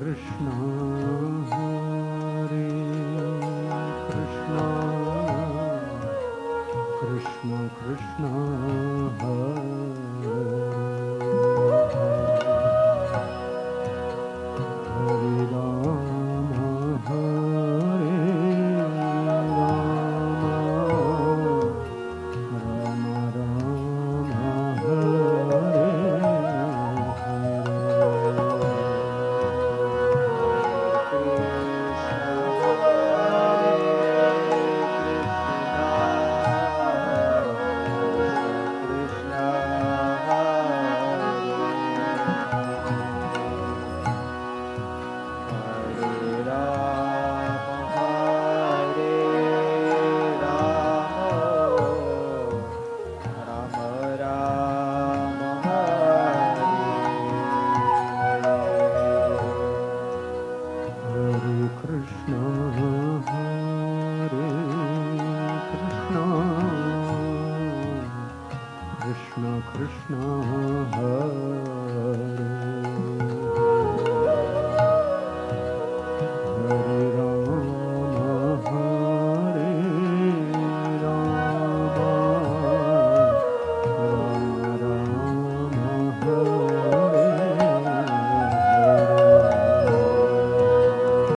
Krishna, Hare Krishna, Krishna Krishna, Hare Hare Rama, Hare Rama, Rama Rama, Hare Krishna, Hare Krishna, Krishna Krishna, Hare